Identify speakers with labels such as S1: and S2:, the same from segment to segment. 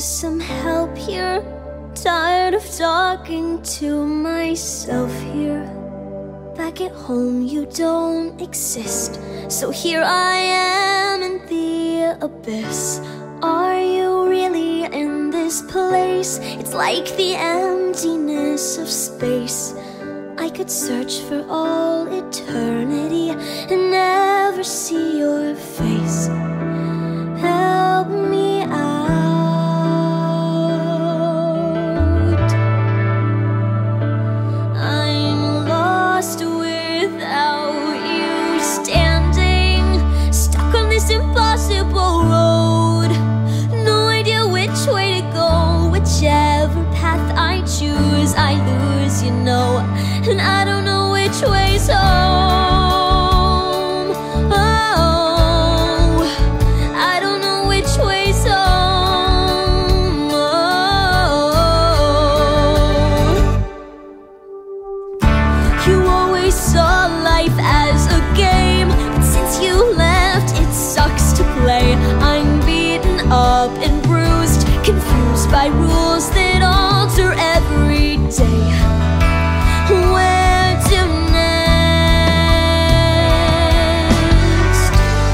S1: some help here. Tired of talking to myself here. Back at home you don't exist, so here I am in the abyss. Are you really in this place? It's like the emptiness of space. I could search for all eternity and never see your face. Help me out. I'm lost without you standing, stuck on this impossible road. No idea which way to go. Whichever path I choose, I lose, you know. And I don't know which way's home. Oh, I don't know which way's home. Oh. You always saw life as a game, but since you left, it sucks to play. I'm beaten up and bruised, confused by rules that alter every day. Where to next?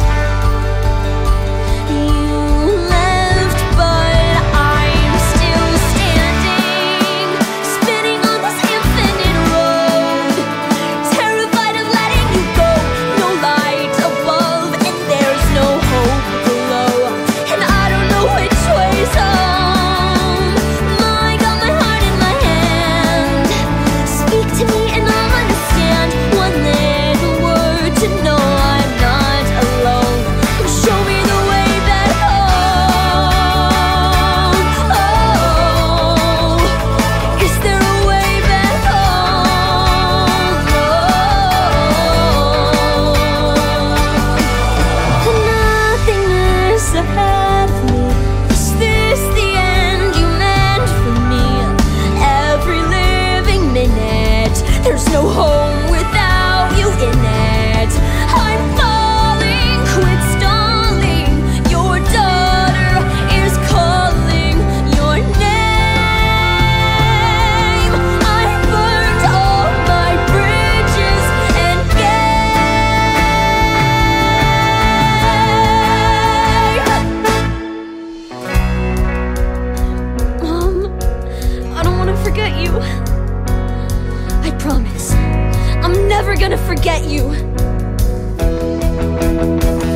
S1: You left, but I'm still standing, spinning on this infinite road, terrified of letting you go. No light above, and there's no hope below. And I don't know which way's home. I got my heart in my hand. Speak to me and I'll understand. One little word to know I'm not alone. Show me the way back home. Oh, is there a way back home? Oh, nothingness ahead of me. Is this the end you meant for me? Every living minute, there's no home without you in it. I'm falling, quit stalling. Your daughter is calling your name. I burned all my bridges and gave. Mom, I don't want to forget you. I promise, I'm never gonna forget you.